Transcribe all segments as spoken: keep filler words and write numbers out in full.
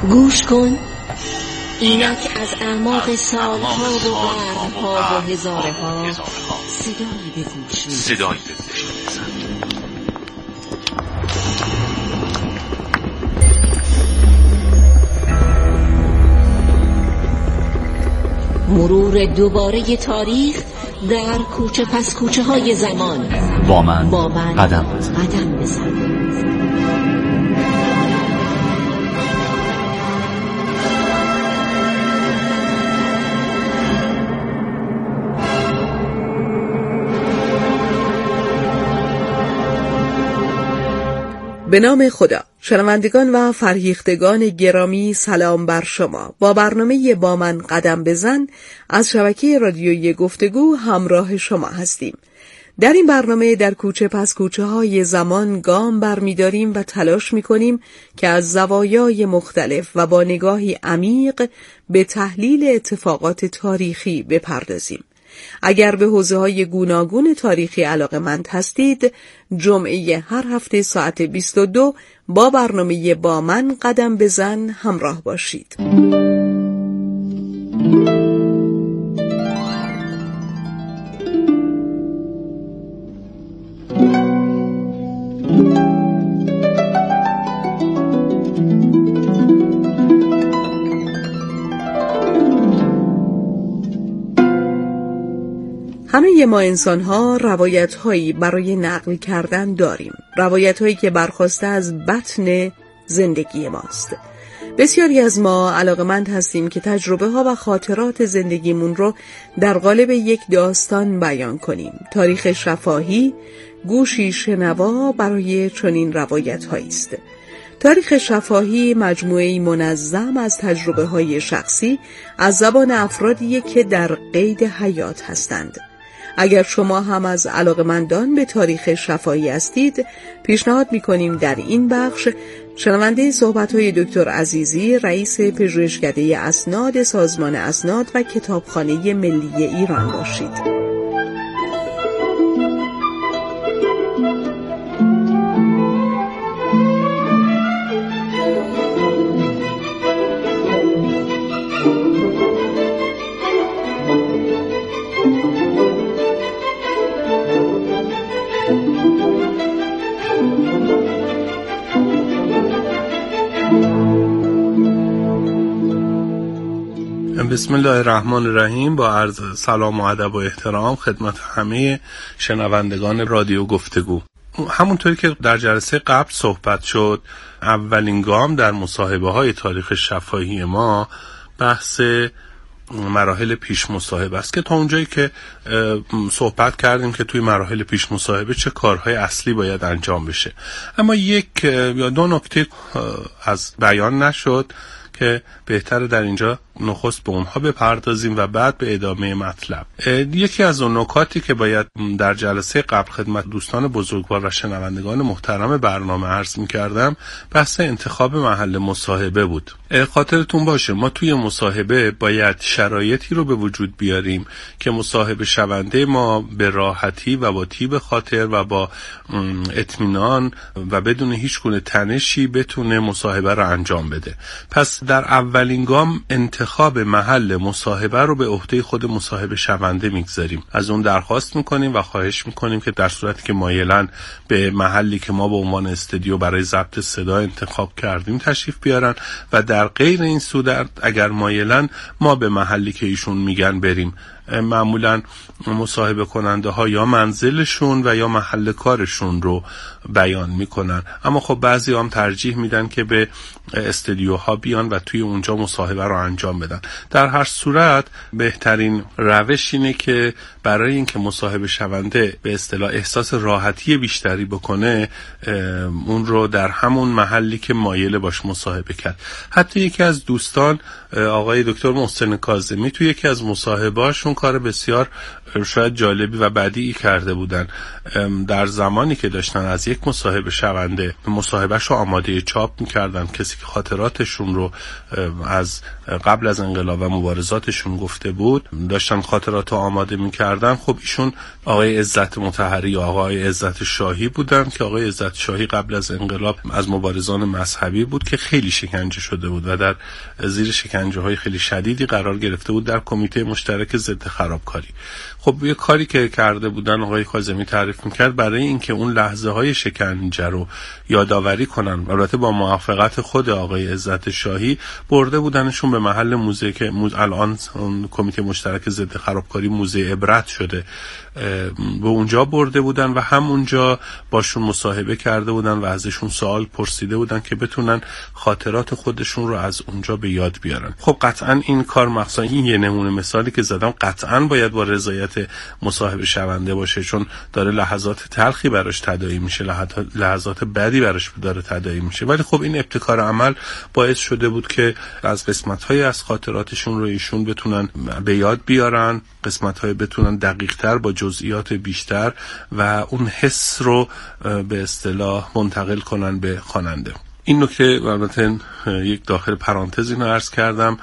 گوش کن، اینک از اعماق سالها و قرنها و هزارها صدایی به گوش صدایی به گوش مرور دوباره تاریخ در کوچه پس کوچه های زمان. با من, با من قدم بزن. قدم بزن. به نام خدا. شنوندگان و فرهیختگان گرامی، سلام بر شما. با برنامه با من قدم بزن از شبکه رادیویی گفتگو همراه شما هستیم. در این برنامه در کوچه پس کوچه های زمان گام برمی‌داریم و تلاش می‌کنیم که از زوایای مختلف و با نگاهی عمیق به تحلیل اتفاقات تاریخی بپردازیم. اگر به حوزه‌های گوناگون تاریخی علاقه‌مند هستید، جمعه هر هفته ساعت بیست و دو با برنامه با من قدم بزن همراه باشید. همه ما انسان‌ها روایت‌هایی برای نقل کردن داریم، روایت‌هایی که برخواسته از بطن زندگی ماست. بسیاری از ما علاقه‌مند هستیم که تجربه‌ها و خاطرات زندگیمون رو در قالب یک داستان بیان کنیم. تاریخ شفاهی گوشی شنوا برای چنین روایت‌هایی است. تاریخ شفاهی مجموعه‌ای منظم از تجربه‌های شخصی از زبان افرادی که در قید حیات هستند. اگر شما هم از علاقه‌مندان به تاریخ شفاهی هستید، پیشنهاد می‌کنیم در این بخش شنونده صحبت‌های دکتر عزیزی، رئیس پژوهشکده اسناد سازمان اسناد و کتابخانه ملی ایران باشید. بسم الله الرحمن الرحیم. با عرض سلام و ادب و احترام خدمت همه شنوندگان رادیو گفتگو. همونطوری که در جلسه قبل صحبت شد، اولین گام در مصاحبه های تاریخ شفاهی ما بحث مراحل پیش مصاحبه است که تا اونجایی که صحبت کردیم که توی مراحل پیش مصاحبه چه کارهای اصلی باید انجام بشه، اما یک یا دو نکته از بیان نشد که بهتره در اینجا نخست به اونها بپردازیم و بعد به ادامه مطلب. یکی از اون نکاتی که باید در جلسه قبل خدمت دوستان بزرگوار و شنوندگان محترم برنامه عرض می‌کردم، بحث انتخاب محل مصاحبه بود. خاطرتون باشه ما توی مصاحبه باید شرایطی رو به وجود بیاریم که مصاحبه شونده ما به راحتی و با طیب خاطر و با اطمینان و بدون هیچ گونه تنشی بتونه مصاحبه رو انجام بده. پس در اولین گام انتخاب محل مصاحبه رو به عهده خود مصاحبه شونده میگذاریم. از اون درخواست میکنیم و خواهش میکنیم که در صورتی که مایلن به محلی که ما به عنوان استودیو برای ضبط صدا انتخاب کردیم تشریف بیارن و در غیر این صورت اگر مایلن ما به محلی که ایشون میگن بریم. معمولا مصاحبه کننده ها یا منزلشون و یا محل کارشون رو بیان میکنن، اما خب بعضی هم ترجیح میدن که به استودیوها بیان و توی اونجا مصاحبه رو انجام بدن. در هر صورت بهترین روش اینه که برای اینکه مصاحبه شونده به اصطلاح احساس راحتی بیشتری بکنه، اون رو در همون محلی که مایل باش مصاحبه کرد. حتی یکی از دوستان آقای دکتر محسن کاظمی توی یکی از مصاحبه‌هاشون کار بسیار شاید جالبی و بدیعی کرده بودن. در زمانی که داشتن از یک مصاحبه شونده مصاحبهش رو آماده چاپ میکردن، کسی که خاطراتشون رو از قبل از انقلاب و مبارزاتشون گفته بود داشتن خاطرات رو آماده میکردن، خب ایشون آقای عزت مطهری یا آقای عزت شاهی بودن که آقای عزت شاهی قبل از انقلاب از مبارزان مذهبی بود که خیلی شکنجه شده بود و در زیر شکنجه های خیلی شدیدی قرار گرفته بود در کمیته مشترک ضد خرابکاری. خب یه کاری که کرده بودن آقای کاظمی تعریف میکرد برای اینکه اون لحظه های شکنجه رو یادآوری کنن، البته با موافقت خود آقای عزت شاهی، برده بودنشون به محل موزه که موز... الان کمیته مشترک ضد خرابکاری موزه عبرت شده، به اونجا برده بودن و همونجا باشون مصاحبه کرده بودن و ازشون سوال پرسیده بودن که بتونن خاطرات خودشون رو از اونجا به یاد بیارن. خب قطعا این کار مخصوصا این یه نمونه مثالی که زدم قطعا باید با رضایت مصاحبه شونده باشه، چون داره لحظات تلخی براش تداعی میشه، لحظات بدی براش داره تداعی میشه، ولی خب این ابتکار عمل باعث شده بود که از قسمت‌های از خاطراتشون رو ایشون بتونن به یاد بیارن، قسمت‌های بتونن دقیق‌تر با جزئیات بیشتر و اون حس رو به اصطلاح منتقل کنن به خواننده. این نکته البته یک داخل پرانتز اینو عرض کردم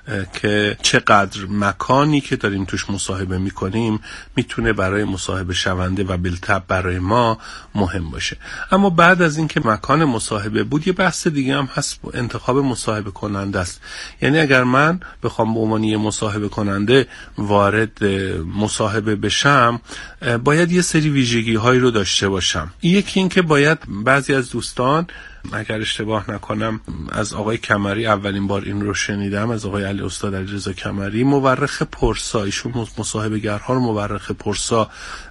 که چقدر مکانی که داریم توش مصاحبه میکنیم میتونه برای مصاحبه شونده و بالطبع برای ما مهم باشه. اما بعد از اینکه مکان مصاحبه بود یه بحث دیگه هم هست، انتخاب مصاحبه کننده است. یعنی اگر من بخوام به عنوان یه مصاحبه کننده وارد مصاحبه بشم باید یه سری ویژگی هایی رو داشته باشم. یکی این که باید بعضی از دوستان، اگر اشتباه نکنم از آقای کمری اولین بار این رو شنیدم، از آقای علی استاد علیرضا کمری، مورخ پرسا، ایشون مصاحبه گرها رو مورخ پرسا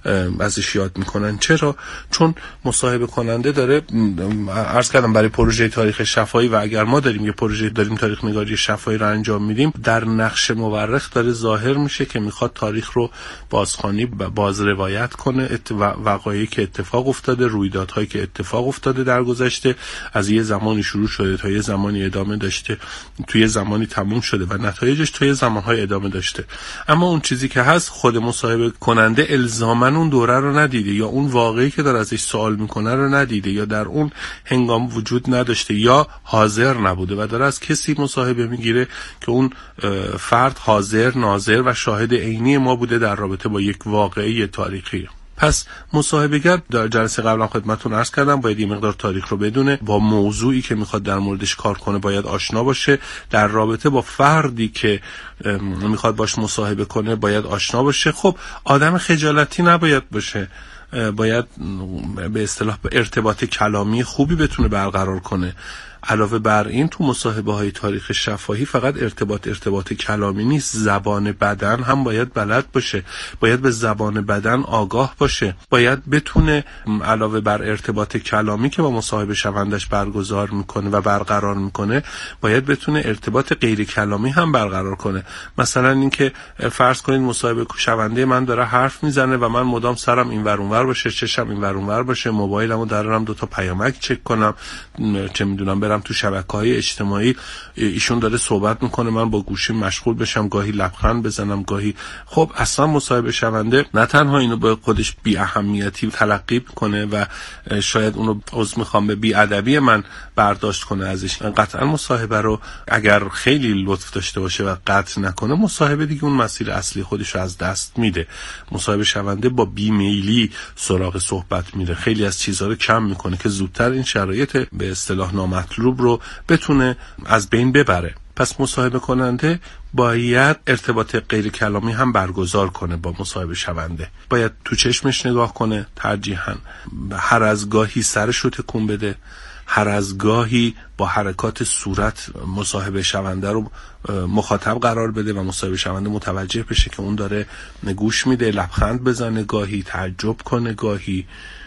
ازش یاد میکنن. چرا؟ چون مصاحبه کننده داره، عرض کردم برای پروژه تاریخ شفاهی و اگر ما داریم یه پروژه داریم تاریخ نگاری شفاهی رو انجام میدیم، در نقش مورخ داره ظاهر میشه که میخواد تاریخ رو بازخوانی باز روایت کنه، وقایعی که اتفاق افتاده، رویدادهایی که اتفاق افتاده در گذشته، از یه زمانی شروع شده تا یه زمانی ادامه داشته، توی یه زمانی تموم شده و نتایجش توی زمانهای ادامه داشته. اما اون چیزی که هست خود مصاحبه کننده الزاماً اون دوره رو ندیده یا اون واقعی که داره ازش سوال میکنه رو ندیده یا در اون هنگام وجود نداشته یا حاضر نبوده و داره از کسی مصاحبه میگیره که اون فرد حاضر، ناظر و شاهد عینی ما بوده در رابطه با یک واقعه تاریخی. پس مصاحبه‌گر در جلسه قبلا خدمتتون عرض کردم باید یه مقدار تاریخ رو بدونه، با موضوعی که میخواد در موردش کار کنه باید آشنا باشه، در رابطه با فردی که میخواد باش مصاحبه کنه باید آشنا باشه. خب آدم خجالتی نباید باشه، باید به اصطلاح ارتباط کلامی خوبی بتونه برقرار کنه. علاوه بر این تو مصاحبه های تاریخ شفاهی فقط ارتباط ارتباط کلامی نیست، زبان بدن هم باید بلد باشه، باید به زبان بدن آگاه باشه، باید بتونه علاوه بر ارتباط کلامی که با مصاحبه شوندش برگزار میکنه و برقرار میکنه باید بتونه ارتباط غیر کلامی هم برقرار کنه. مثلا اینکه فرض کنید مصاحبه شونده من داره حرف میزنه و من مدام سرم این ور اون ور باشه، چشم این ور اون ور باشه، موبایلمو دارم دو تا پیامک چک کنم، چه میدونم برم تو شبکه‌های اجتماعی ایشون داره صحبت میکنه من با گوشیم مشغول بشم، گاهی لبخند بزنم گاهی. خب اصلا مصاحبه شونده نه تنها اینو به خودش بی اهمیتی تلقی کنه و شاید اونو عذر میخوام به بی ادبی من برداشت کنه ازش، قطعا مصاحبه رو اگر خیلی لطف داشته باشه و قطع نکنه مصاحبه دیگه اون مسیر اصلی خودش رو از دست میده. مصاحبه شونده با بی میلی سراغ صحبت میره، خیلی از چیزها رو کم میکنه که زودتر این شرایط به اصطلاح نامطلوب رو بتونه از بین ببره. پس مصاحبه کننده باید ارتباط غیر کلامی هم برگزار کنه با مصاحبه شونده، باید تو چشمش نگاه کنه، ترجیحاً هر از گاهی سرش رو تکون بده، هر از گاهی با حرکات صورت مصاحبه شونده رو مخاطب قرار بده و مصاحبه شونده متوجه بشه که اون داره گوش میده، لبخند بزنه، گاهی تعجب کنه، گاهی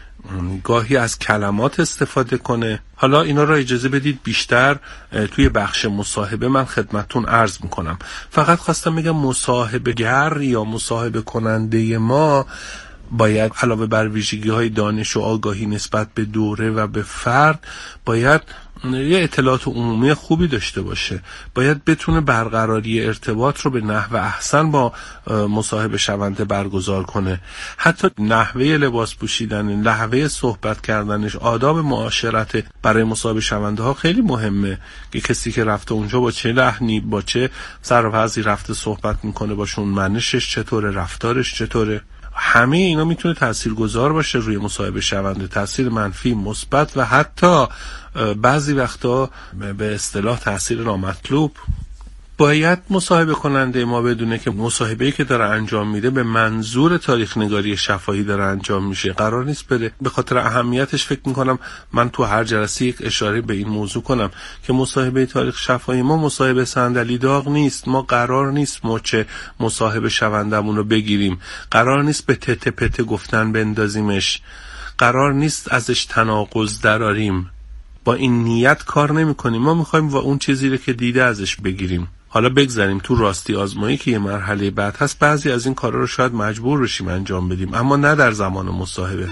گاهی از کلمات استفاده کنه. حالا اینا را اجازه بدید بیشتر توی بخش مصاحبه من خدمتتون عرض میکنم. فقط خواستم بگم مصاحبه گر یا مصاحبه کننده ما باید علاوه بر ویژگی‌های دانش و آگاهی نسبت به دوره و به فرد، باید یه اطلاعات عمومی خوبی داشته باشه، باید بتونه برقراری ارتباط رو به نحو احسن با مصاحبه شونده برگزار کنه. حتی نحوه لباس پوشیدن، نحوه صحبت کردنش، آداب معاشرت برای مصاحبه شونده ها خیلی مهمه که کسی که رفته اونجا با چه لحنی، با چه سر و وضعی رفته صحبت میکنه، باشون منشش چطوره، رفتارش چطوره. همه اینا میتونه تاثیرگذار باشه روی مصاحبه شونده، تاثیر منفی، مثبت و حتی بعضی وقتا به اصطلاح تاثیر نامطلوب. باید مصاحبه کننده ما بدونه که مصاحبه‌ای که داره انجام میده به منظور تاریخ نگاری شفاهی داره انجام میشه. قرار نیست بره به خاطر اهمیتش، فکر میکنم من تو هر جلسه یک اشاره به این موضوع کنم که مصاحبه تاریخ شفاهی ما مصاحبه صندلی داغ نیست. ما قرار نیست مچ مصاحبه شوندمون رو بگیریم، قرار نیست به تته پته گفتن بندازیمش، قرار نیست ازش تناقض دراریم. با این نیت کار نمی کنیم. ما میخوایم و اون چیزی رو که دیده ازش بگیریم. حالا بگذاریم تو راستی آزمایی که یه مرحله بعد هست، بعضی از این کارا رو شاید مجبور بشیم انجام بدیم، اما نه در زمان مصاحبه.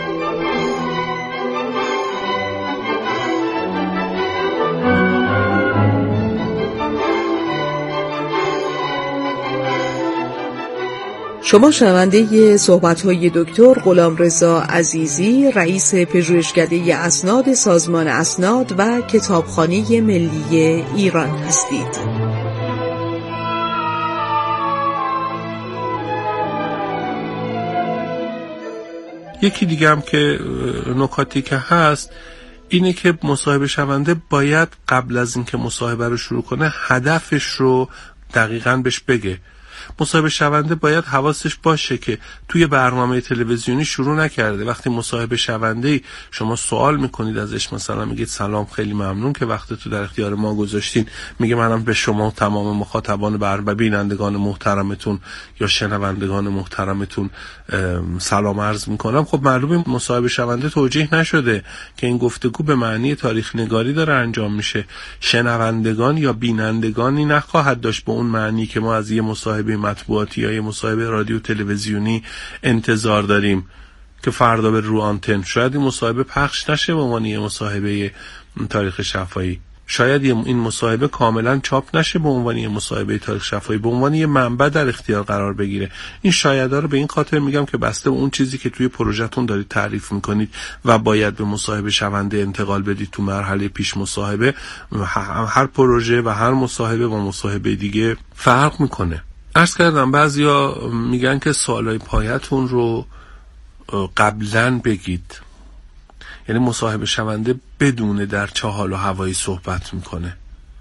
شما شنونده صحبت‌های دکتر غلامرضا عزیزی، رئیس پژوهشکده اسناد سازمان اسناد و کتابخانه ملی ایران هستید. یکی دیگه هم که نکاتی که هست اینه که مصاحبه شونده باید قبل از اینکه مصاحبه رو شروع کنه هدفش رو دقیقاً بهش بگه. مصاحبه شونده باید حواسش باشه که توی برنامه تلویزیونی شروع نکرده. وقتی مصاحبه شونده شما سوال میکنید ازش، مثلا میگید سلام، خیلی ممنون که وقت تو در اختیار ما گذاشتین، میگه منم به شما و تمام مخاطبان برنامه، بینندگان محترمتون یا شنوندگان محترمتون سلام عرض میکنم. خب معلومه مصاحبه شونده توجیه نشده که این گفتگو به معنی تاریخ نگاری داره انجام میشه. شنوندگان یا بینندگانی نخواهد داشت به اون معنی که ما از یه مصاحبه مطبوعاتی یا یه مصاحبه رادیو تلویزیونی انتظار داریم که فردا به رو آنتن. شاید این مصاحبه پخش نشه به عنوان یه مصاحبه تاریخ شفاهی، شاید این مصاحبه کاملا چاپ نشه به عنوان یه مصاحبه تاریخ شفاهی، به عنوان یه منبع در اختیار قرار بگیره. این شایدها رو به این خاطر میگم که بسته به اون چیزی که توی پروژهتون دارید تعریف میکنید و باید به مصاحبه شونده انتقال بدید تو مرحله پیش مصاحبه، هر پروژه و هر مصاحبه با مصاحبه دیگه فرق میکنه. عرض کردم بعضیا میگن که سوالای پایتون رو قبلا بگید، یعنی مصاحبه شونده بدون در چه حال و هوایی صحبت میکنه.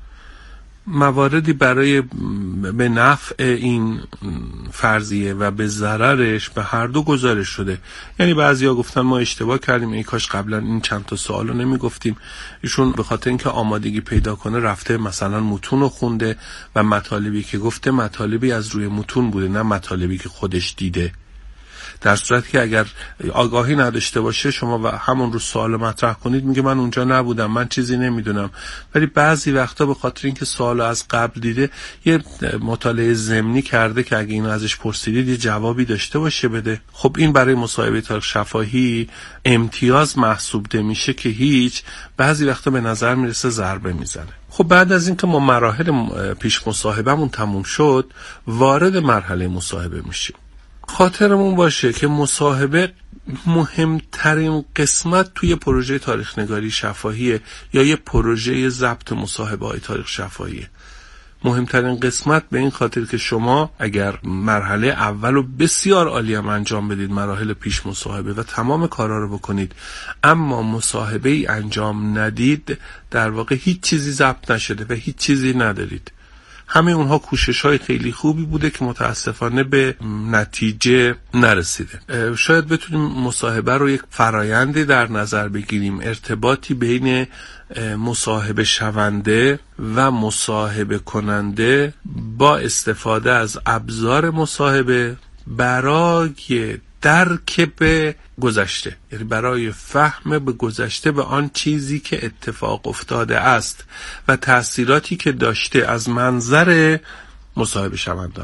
مواردی برای به نفع این فرضیه و به ضررش به هر دو گزارش شده. یعنی بعضیا گفتن ما اشتباه کردیم، ای کاش قبلا این چند تا سوالو نمیگفتیم. ایشون به خاطر اینکه آمادگی پیدا کنه رفته مثلا متون رو خونده و مطالبی که گفته مطالبی از روی متون بوده، نه مطالبی که خودش دیده. در صورتی که اگر آگاهی نداشته باشه شما و همون رو سوال مطرح کنید، میگه من اونجا نبودم، من چیزی نمیدونم. ولی بعضی وقتا به خاطر اینکه سوال از قبل دیده یه مطالعه ضمنی کرده که اگه اینو ازش پرسیدید یه جوابی داشته باشه بده. خب این برای مصاحبه تاریخ شفاهی امتیاز محسوب نمیشه که هیچ، بعضی وقتا به نظر میرسه ضربه میزنه. خب بعد از اینکه ما مراحل پیش مصاحبهمون تموم شد، وارد مرحله مصاحبه میشیم. خاطرمون باشه که مصاحبه مهمترین قسمت توی پروژه تاریخ نگاری شفاهیه یا یه پروژه ضبط مصاحبه های تاریخ شفاهیه. مهمترین قسمت به این خاطر که شما اگر مرحله اول رو بسیار عالی هم انجام بدید، مراحل پیش مصاحبه و تمام کارا رو بکنید، اما مصاحبه ای انجام ندید، در واقع هیچ چیزی ضبط نشده و هیچ چیزی ندارید. همه اونها کوشش های خیلی خوبی بوده که متاسفانه به نتیجه نرسیده. شاید بتونیم مصاحبه رو یک فرایندی در نظر بگیریم، ارتباطی بین مصاحبه شونده و مصاحبه کننده با استفاده از ابزار مصاحبه برای درک به گذشته، یعنی برای فهم به گذشته، به آن چیزی که اتفاق افتاده است و تأثیراتی که داشته از منظر مصاحبه شوندمون.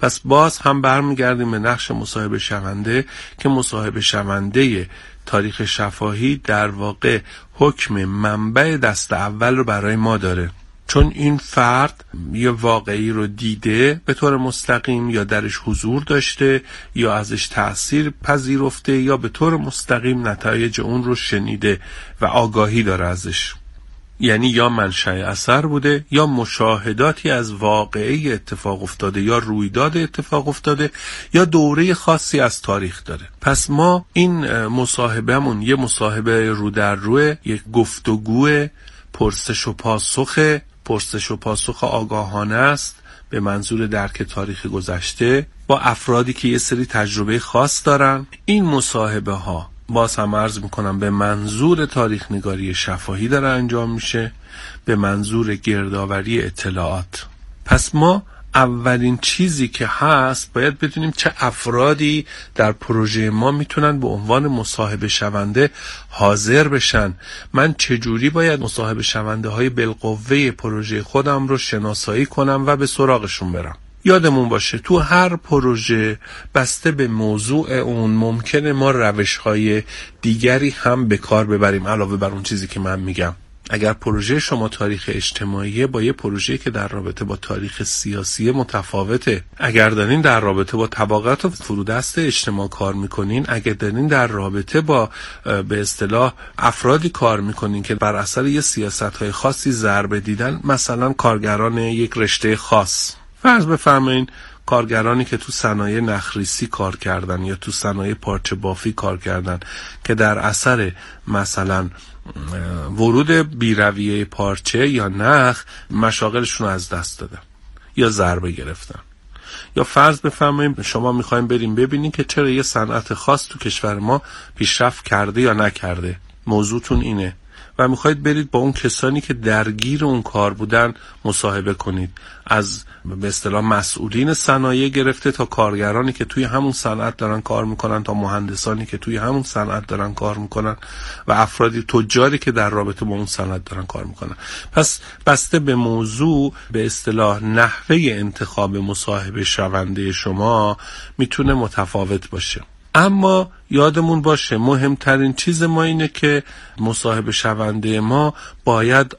پس باز هم برمیگردیم به نقش مصاحبه شونده که مصاحبه شونده تاریخ شفاهی در واقع حکم منبع دست اول رو برای ما داره، چون این فرد یه واقعی رو دیده به طور مستقیم یا درش حضور داشته یا ازش تأثیر پذیرفته یا به طور مستقیم نتایج اون رو شنیده و آگاهی داره ازش. یعنی یا منشأ اثر بوده یا مشاهداتی از واقعی اتفاق افتاده یا رویداد اتفاق افتاده یا دوره خاصی از تاریخ داره. پس ما این مصاحبهمون یه مصاحبه رو در روه، یک گفتگو پرسش و پاسخ پرسش و پاسخ آگاهانه است به منظور درک تاریخ گذشته با افرادی که یه سری تجربه خاص دارن. این مصاحبه ها باز هم عرض میکنم به منظور تاریخ نگاری شفاهی داره انجام میشه، به منظور گردآوری اطلاعات. پس ما اولین چیزی که هست باید بدونیم چه افرادی در پروژه ما میتونن به عنوان مصاحبه شونده حاضر بشن. من چجوری باید مصاحبه شونده های بالقوه پروژه خودم رو شناسایی کنم و به سراغشون برم. یادمون باشه تو هر پروژه بسته به موضوع اون ممکنه ما روش‌های دیگری هم به کار ببریم علاوه بر اون چیزی که من میگم. اگر پروژه شما تاریخ اجتماعیه با یه پروژه‌ای که در رابطه با تاریخ سیاسی متفاوته، اگر دارین در رابطه با طبقات و فرودست اجتماع کار میکنین، اگر دارین در رابطه با به اصطلاح افرادی کار میکنین که بر اثر یه سیاست‌های خاصی ضربه دیدن، مثلا کارگران یک رشته خاص، فرض بفرمایین کارگرانی که تو صنایع نخریسی کار کردن یا تو صنایع پارچه بافی کار کردن که در اثر مثلا ورود بیرویه پارچه یا نخ مشاغلشون رو از دست دادن یا ضربه گرفتن. یا فرض بفرمایید شما میخوایم بریم ببینین که چرا یه صنعت خاص تو کشور ما پیشرفت کرده یا نکرده. موضوعتون اینه و میخواید برید با اون کسانی که درگیر اون کار بودن مصاحبه کنید، از به اصطلاح مسئولین صنایع گرفته تا کارگرانی که توی همون صنعت دارن کار میکنن تا مهندسانی که توی همون صنعت دارن کار میکنن و افرادی تجاری که در رابطه با اون صنعت دارن کار میکنن. پس بسته به موضوع به اصطلاح نحوه انتخاب مصاحبه شونده شما میتونه متفاوت باشه. اما یادمون باشه مهمترین چیز ما اینه که مصاحبه شونده ما باید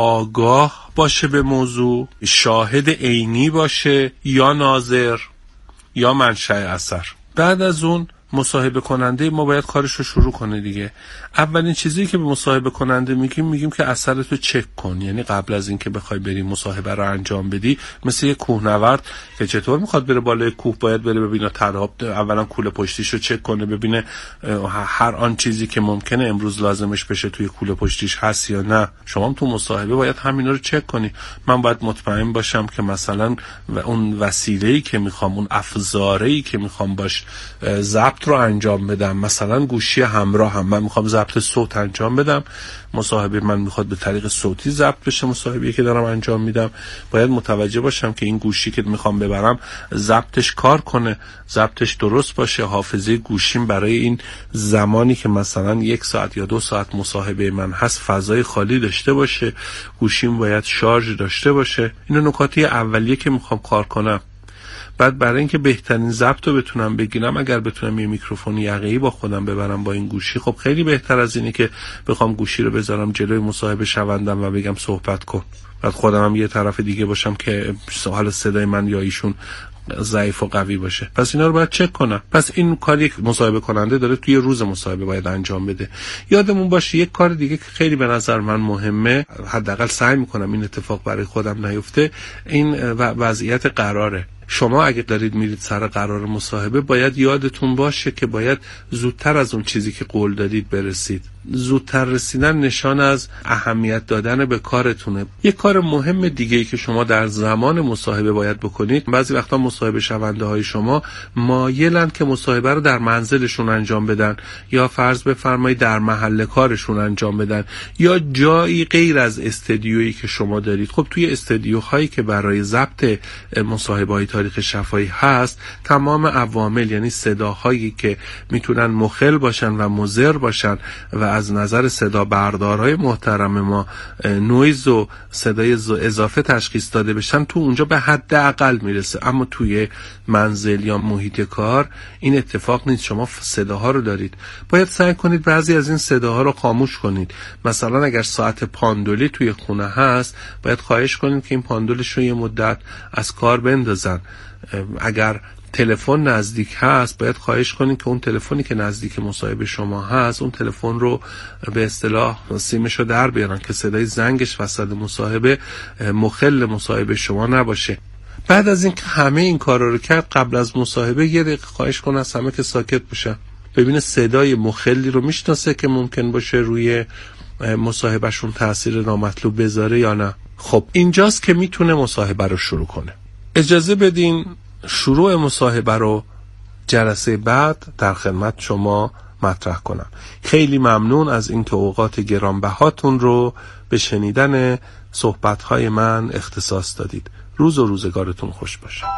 آگاه باشه به موضوع، شاهد عینی باشه یا ناظر یا منشأ اثر. بعد از اون مصاحبه کننده ما باید کارش رو شروع کنه دیگه. اولین چیزی که به مصاحبه کننده میگیم میگیم که اثرتو چک کن. یعنی قبل از این که بخوای بری مصاحبه رو انجام بدی، مثل یه کوهنورد که چطور میخواد بره بالای کوه باید بره ببینه تراب، اولا کوله پشتیشو چک کنه ببینه هر آن چیزی که ممکنه امروز لازمش بشه توی کوله پشتیش هست یا نه. شما هم تو مصاحبه باید همینا رو چک کنی. من باید مطمئن باشم که مثلا اون وسیله‌ای که میخوام، اون افزاره‌ای که میخوام باش ضبط رو انجام بدم، مثلا گوشی همراه هم من میخوام ضبط صوت انجام بدم، مصاحبه من میخواد به طریق صوتی ضبط بشه، مصاحبه‌ای که دارم انجام میدم، باید متوجه باشم که این گوشی که میخوام ببرم ضبطش کار کنه، ضبطش درست باشه، حافظه گوشیم برای این زمانی که مثلا یک ساعت یا دو ساعت مصاحبه من هست فضای خالی داشته باشه، گوشیم باید شارژ داشته باشه. اینا نکاتی اولیه که میخوام کار کنم. بعد برای اینکه بهترین ضبط رو بتونم بگیرم، اگر بتونم یه میکروفون یقه‌ای با خودم ببرم با این گوشی، خب خیلی بهتر از اینه که بخوام گوشی رو بذارم جلوی مصاحبه شوندم و بگم صحبت کن، بعد خودم هم یه طرف دیگه باشم که حالا صدای من یا ایشون ضعیف و قوی باشه. پس اینا رو باید چک کنم. پس این کار یک مصاحبه کننده داره توی روز مصاحبه باید انجام بده. یادمون باشه یک کار دیگه که خیلی به نظر من مهمه، حداقل سعی میکنم این اتفاق برای خودم نیفته، این وضعیت قراره. شما اگه دارید میرید سر قرار مصاحبه باید یادتون باشه که باید زودتر از اون چیزی که قول دادید برسید. زودتر رسیدن نشان از اهمیت دادن به کارتونه. یک کار مهم دیگه‌ای که شما در زمان مصاحبه باید بکنید، بعضی وقتا مصاحبه شونده های شما مایلن که مصاحبه رو در منزلشون انجام بدن یا فرض بفرمایید در محل کارشون انجام بدن یا جایی غیر از استدیویی که شما دارید. خب توی استدیوهایی که برای ضبط مصاحبه‌های تاریخ شفاهی هست، تمام عوامل یعنی صداهایی که میتونن مخل باشن و مضر باشن و از نظر صدا بردارهای محترم ما نویز و صدای اضافه تشخیص داده بشن، تو اونجا به حد اقل میرسه. اما توی منزل یا محیط کار این اتفاق نیست. شما صداها رو دارید، باید سعی کنید بعضی از این صداها رو خاموش کنید. مثلا اگر ساعت پاندولی توی خونه هست، باید خواهش کنید که این پاندولش رو یه مدت از کار بندازن. اگر تلفن نزدیک هست، باید خواهش کنید که اون تلفنی که نزدیک مصاحبه شما هست، اون تلفن رو به اصطلاح سیمش رو در بیارن که صدای زنگش وسط مصاحبه مخل مصاحبه شما نباشه. بعد از اینکه همه این کارا رو کرد، قبل از مصاحبه یه دقیقه خواهش کنه از همه که ساکت بشن، ببینه صدای مخلی رو میشناسه که ممکن باشه روی مصاحبهشون تأثیر نامطلوب بذاره یا نه. خب اینجاست که میتونه مصاحبه رو شروع کنه. اجازه بدین شروع مصاحبه رو جلسه بعد در خدمت شما مطرح کنم. خیلی ممنون از اینکه اوقات گرانبهاتون رو به شنیدن صحبت‌های من اختصاص دادید. روز و روزگارتون خوش باشه.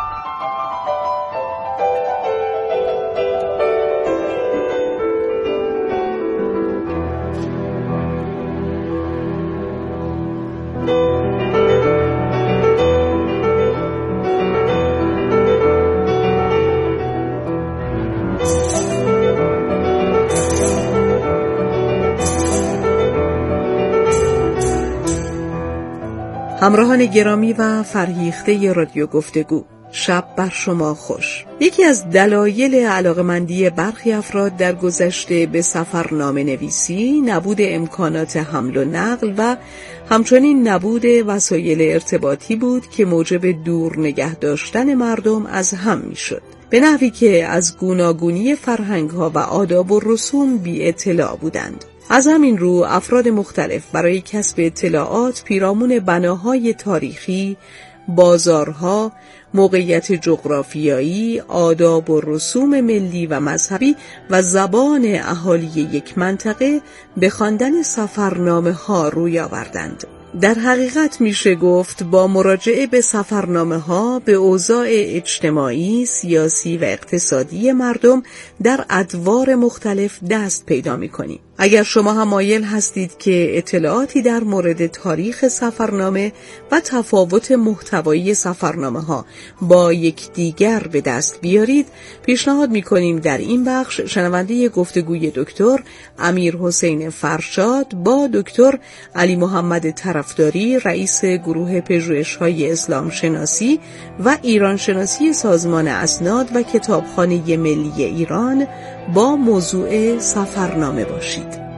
همراهان گرامی و فرهیخته رادیو گفتگو، شب بر شما خوش. یکی از دلایل علاقمندی برخی افراد در گذشته به سفرنامه نویسی، نبود امکانات حمل و نقل و همچنین نبود وسایل ارتباطی بود که موجب دور نگه داشتن مردم از هم می شد، به نحوی که از گوناگونی فرهنگ‌ها و آداب و رسوم بی اطلاع بودند. از همین رو افراد مختلف برای کسب اطلاعات پیرامون بناهای تاریخی، بازارها، موقعیت جغرافیایی، آداب و رسوم ملی و مذهبی و زبان اهالی یک منطقه به خواندن سفرنامه ها روی آوردند. در حقیقت میشه گفت با مراجعه به سفرنامه ها به اوضاع اجتماعی، سیاسی و اقتصادی مردم در ادوار مختلف دست پیدا میکنیم. اگر شما هم مایل هستید که اطلاعاتی در مورد تاریخ سفرنامه و تفاوت محتوایی سفرنامه ها با یکدیگر به دست بیارید، پیشنهاد میکنیم در این بخش شنونده گفتگوی دکتر امیرحسین فرشاد با دکتر علی محمد طرفداری، رئیس گروه پژوهش‌های اسلام شناسی و ایران شناسی سازمان اسناد و کتابخانه ملی ایران با موضوع سفرنامه باشید.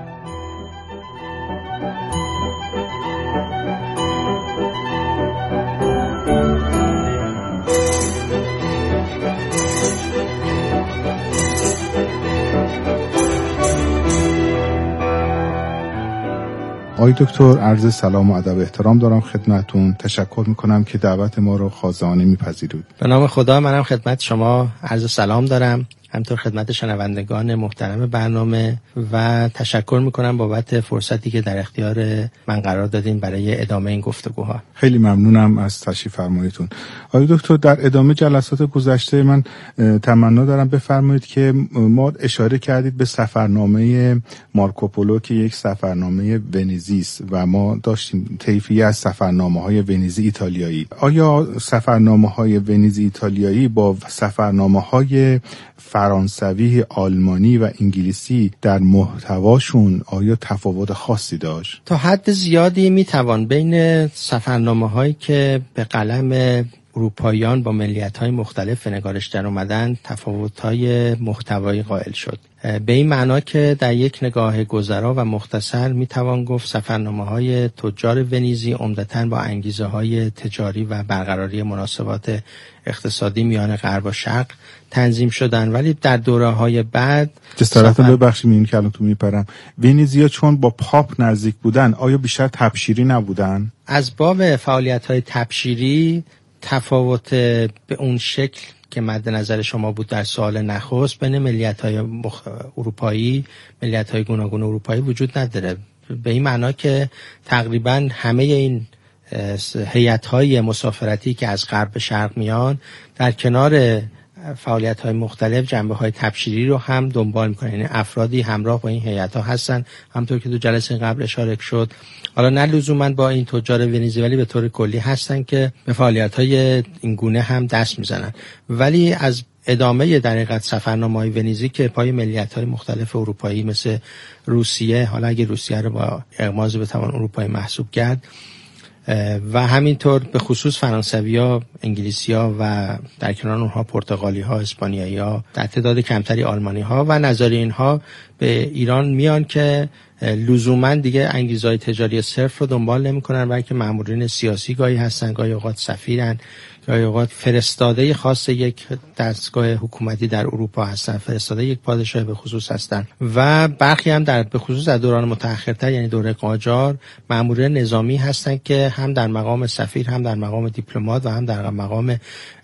آقای دکتر، عرض سلام و ادب و احترام دارم خدمتتون. تشکر میکنم که دعوت ما رو خازانه میپذیرید. به نام خدا، منم خدمت شما عرض سلام دارم، همطور خدمت شنوندگان محترم برنامه، و تشکر میکنم بابت فرصتی که در اختیار من قرار دادین برای ادامه این گفتگوها. خیلی ممنونم از تشریف فرماییتون. آقای دکتر، در ادامه جلسات گذشته من تمنا دارم بفرمایید که ما اشاره کردید به سفرنامه مارکوپولو که یک سفرنامه ونیزی است و ما داشتیم طیفی از سفرنامه‌های ونیزی ایتالیایی. آیا سفرنامه‌های ونیزی ایتالیایی با سفرنامه‌های فرانسوی، آلمانی و انگلیسی در محتواشون آیا تفاوت خاصی داشت؟ تا حد زیادی میتوان بین سفرنامه‌هایی که به قلم اروپاییان با ملیت‌های مختلف نگارش در اومدن تفاوت‌های محتوایی قائل شد. به این معنا که در یک نگاه گذرا و مختصر میتوان گفت سفرنامه‌های تجار ونیزی عمدتاً با انگیزه‌های تجاری و برقراری مناسبات اقتصادی میان غرب و شرق تنظیم شدن، ولی در دوره‌های بعد جسارت سفر... ببخشید می‌بینیم که الان تو میپرم، ونیزیا چون با پاپ نزدیک بودن آیا بیشتر تبشیری نبودن؟ از باب فعالیت‌های تبشیری تفاوت به اون شکل که مد نظر شما بود در سوال نخست بین ملیت‌های مخ... اروپایی، ملیت‌های گوناگون اروپایی وجود نداره، به این معنا که تقریباً همه این هیئت‌های مسافرتی که از غرب به شرق میان در کنار فعالیت‌های مختلف جنبه‌های تبشیری رو هم دنبال می‌کنه، یعنی افرادی همراه با این هیئت‌ها هستن، همونطور که تو جلسه قبل اشاره شد، حالا نه لزوماً با این تجار ونیزی ولی به طور کلی هستن که به فعالیت‌های این گونه هم دست می‌زنن. ولی از ادامه در حقیقت سفرنامه‌های ونیزی که پای ملیت‌های مختلف اروپایی مثل روسیه، حالا اگه روسیه رو با اغماض بتوان اروپایی محسوب کرد، و همینطور به خصوص فرانسوی‌ها، انگلیسی‌ها و در کنار اونها پرتغالی‌ها، اسپانیایی‌ها، در تعداد کمتری آلمانی‌ها و نظایر اینها به ایران میان که لزوماً دیگه انگیزه‌های تجاری صرف رو دنبال نمی‌کنن، بلکه مامورین سیاسی گاهی هستن، گاهی اوقات سفیرن، گاهی اوقات فرستاده خاص یک دستگاه حکومتی در اروپا هستن، فرستاده یک پادشاه به خصوص هستن و برخی هم در به خصوص در دوران متأخرتر یعنی دوره قاجار مامورین نظامی هستن که هم در مقام سفیر، هم در مقام دیپلمات و هم در مقام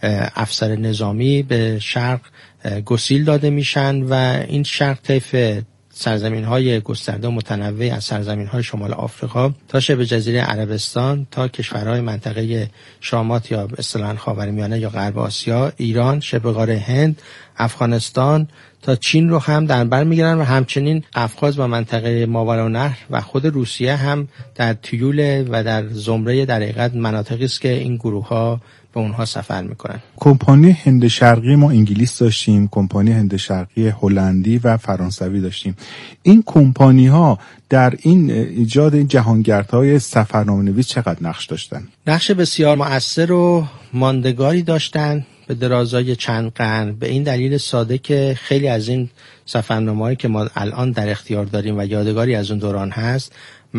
افسر نظامی به شرق گسیل داده میشن و این شرق طیف سرزمین‌های گسترده و متنوع از سرزمین‌های شمال آفریقا تا شبه جزیره عربستان تا کشورهای منطقه شامات یا اصطلاحاً خاورمیانه یا غرب آسیا، ایران، شبه قاره هند، افغانستان تا چین رو هم در بر میگیرن و همچنین قفقاز و منطقه ماوراءالنهر و خود روسیه هم در تیول و در زمره در حقیقت مناطقی است که این گروه‌ها به اونها سفر میکنن. کمپانی هند شرقی ما انگلیس داشتیم، کمپانی هند شرقی هلندی و فرانسوی داشتیم. این کمپانی ها در این ایجاد این جهانگردهای سفرنامه‌نویس چقدر نقش داشتن؟ نقش بسیار مؤثر و ماندگاری داشتن به درازای چند قرن، به این دلیل ساده که خیلی از این سفرنامه‌هایی که ما الان در اختیار داریم و یادگاری از اون دوران هست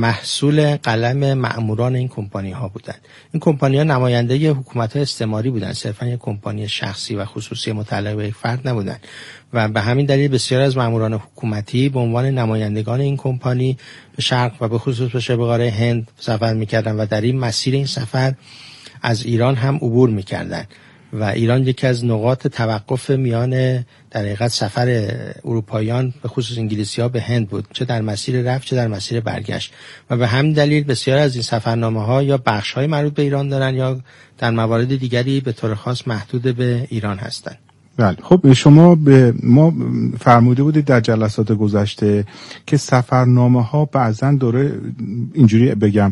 محصول قلم مأموران این کمپانی ها بودن. این کمپانی ها نماینده حکومت های استعماری بودن، صرفا یک کمپانی شخصی و خصوصی متعلق به یک فرد نبودن و به همین دلیل بسیار از مأموران حکومتی به عنوان نمایندگان این کمپانی به شرق و به خصوص به شبه قاره هند سفر میکردن و در این مسیر این سفر از ایران هم عبور میکردن و ایران یکی از نقاط توقف میان در حقیقت سفر اروپاییان به خصوص انگلیسی‌ها به هند بود، چه در مسیر رفت چه در مسیر برگشت و به همین دلیل بسیار از این سفرنامه‌ها یا بخش‌های مربوط به ایران دارن یا در موارد دیگری به طور خاص محدود به ایران هستند. بله، خب شما به ما فرموده بودید در جلسات گذشته که سفرنامه‌ها بعضن دوره اینجوری بگم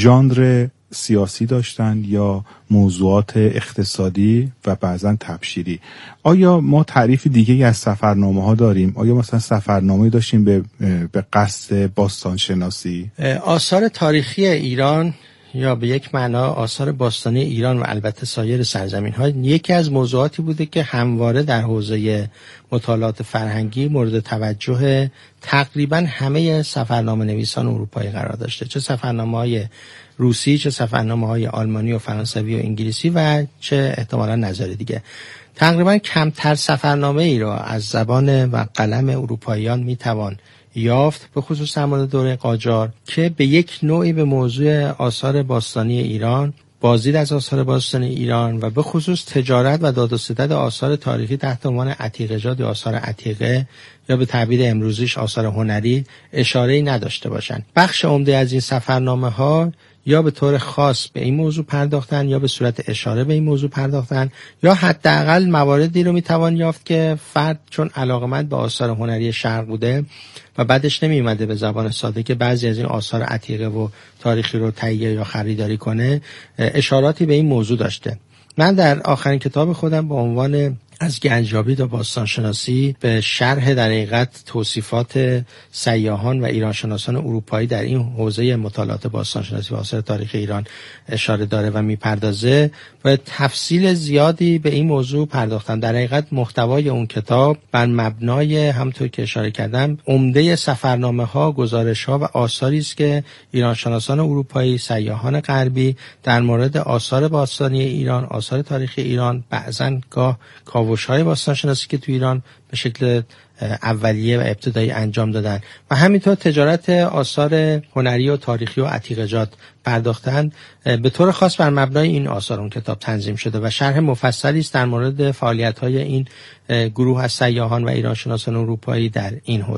ژانر سیاسی داشتن یا موضوعات اقتصادی و بعضا تبشیری. آیا ما تعریف دیگه‌ای از سفرنامه ها داریم؟ آیا مثلا سفرنامه‌ای داشتیم به به قصد باستان شناسی؟ آثار تاریخی ایران یا به یک معنا آثار باستانی ایران و البته سایر سرزمین‌ها یکی از موضوعاتی بوده که همواره در حوزه مطالعات فرهنگی مورد توجه تقریبا همه سفرنامه‌نویسان اروپایی قرار داشته، چه سفرنامه‌های روسی، چه سفرنامه‌های آلمانی و فرانسوی و انگلیسی و چه احتمالاً نظر دیگه. تقریبا کمتر سفرنامه ای را از زبان و قلم اروپاییان میتوان یافت، به خصوص در مورد دوره قاجار، که به یک نوعی به موضوع آثار باستانی ایران، بازدید از آثار باستانی ایران و به خصوص تجارت و داد و ستد آثار تاریخی تحت عنوان عتیقه‌جات یا آثار عتیقه یا به تعبیر امروزیش آثار هنری اشاره‌ای نداشته باشند. بخش عمده از این سفرنامه‌ها یا به طور خاص به این موضوع پرداختن یا به صورت اشاره به این موضوع پرداختن یا حداقل مواردی رو میتوان یافت که فرد چون علاقمند به آثار هنری شرق بوده و بعدش نمیومده به زبان ساده که بعضی از این آثار عتیقه و تاریخی رو تهیه یا خریداری کنه، اشاراتی به این موضوع داشته. من در آخرین کتاب خودم با عنوان از گنجیابی تا باستانشناسی به شرح در حقیقت توصیفات سیاحان و ایرانشناسان اروپایی در این حوزه مطالعات باستانشناسی و آثار تاریخی ایران اشاره داره و میپردازه و تفصیل زیادی به این موضوع پرداختم. در حقیقت محتوای اون کتاب بر مبنای همونطور که اشاره کردم عمده سفرنامه ها، گزارش ها و آثاری است که ایرانشناسان اروپایی، سیاحان غربی در مورد آثار باستانی ایران، آثار تاریخی ایران، بعضن گاه کاوش‌های باستانشناسی که تو ایران به شکل اولیه و ابتدایی انجام دادن و همینطور تجارت آثار هنری و تاریخی و عتیقه‌جات پرداختن، به طور خاص بر مبنای این آثار اون کتاب تنظیم شده و شرح مفصلی است در مورد فعالیت‌های این گروه از سیاحان و ایرانشناسان اروپایی در این حوزه.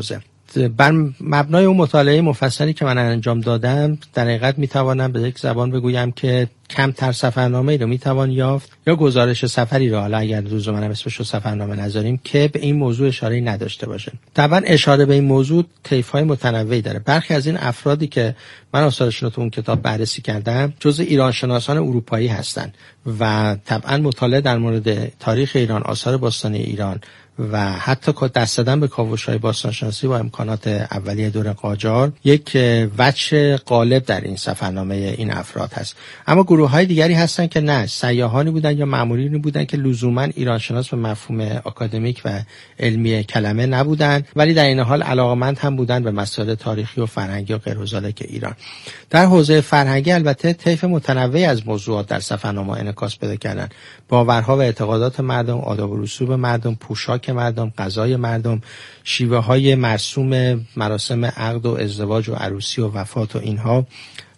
بر مبنای اون مطالعه مفصلی که من انجام دادم در حقیقت میتوانم به یک زبان بگویم که کمتر سفرنامه‌ای رو میتوان یافت یا گزارش سفری رو، حالا اگر روز منم اسمش رو سفرنامه نذاریم، که به این موضوع اشاره نداشته باشه. طبعا اشاره به این موضوع طیف‌های متنوعی داره. برخی از این افرادی که من آثارشون رو تو اون کتاب بررسی کردم جزء ایرانشناسان اروپایی هستند و طبعا مطالعه در مورد تاریخ ایران، آثار باستانی ایران و حتی که دست دادن به کاوش‌های باستانشناسی با امکانات اولیه دور قاجار یک وجه غالب در این سفرنامه این افراد هست. اما گروه‌های دیگری هستن که نه، سیاحانی بودن یا مامورینی بودن که لزوما ایرانشناس به مفهوم آکادمیک و علمی کلمه نبودن، ولی در این حال علاقمند هم بودن به مسائل تاریخی و فرهنگی و غیر و ذالک ایران. در حوزه فرهنگی البته طیف متنوعی از موضوعات در سفرنامه انعکاس پیدا کردن. باورها و اعتقادات مردم، آداب و رسوم مردم، پوشاک مردم، غذای مردم، شیوه های مرسوم مراسم عقد و ازدواج و عروسی و وفات و اینها